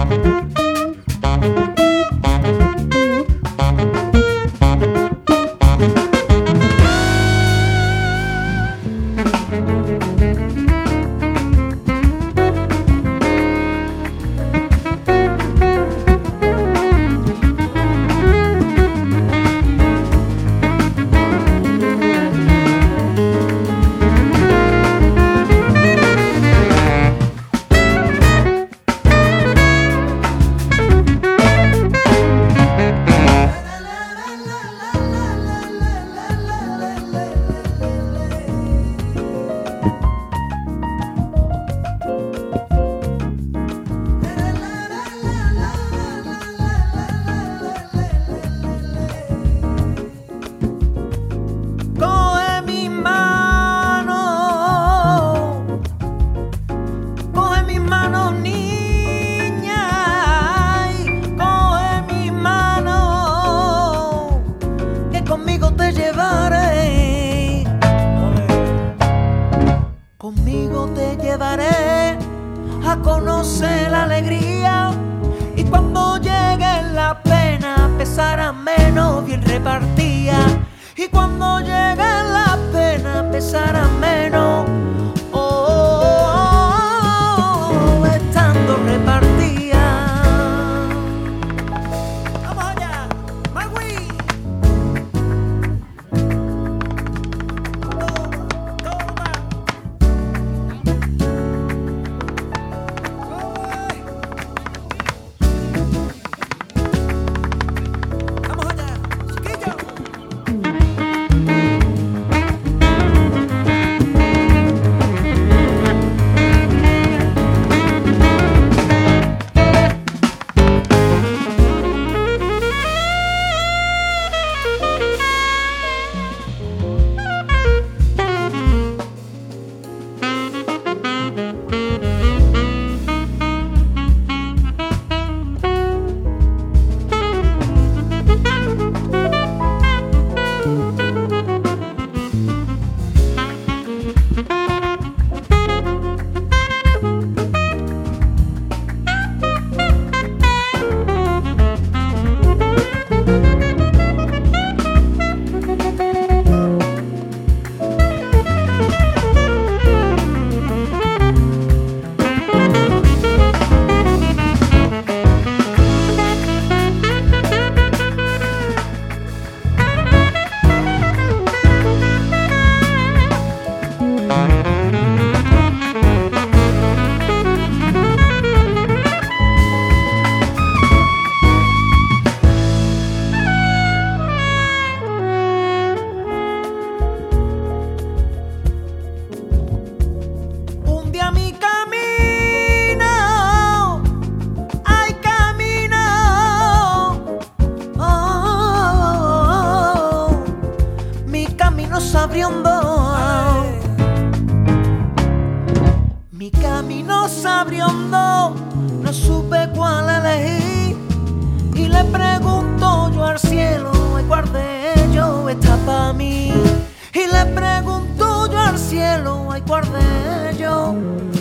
Conmigo te llevaré a conocer la alegría, y cuando llegue la pena pesará menos, bien repartida. Y cuando llegue la pena pesará menos, estando repartida. Vamos allá, Magui. Mi camino se abrió hondo, no supe cuál elegí, y le pregunto yo al cielo, ¿cuál de ellos está para mí? Y le pregunto yo al cielo, ¿cuál de ellos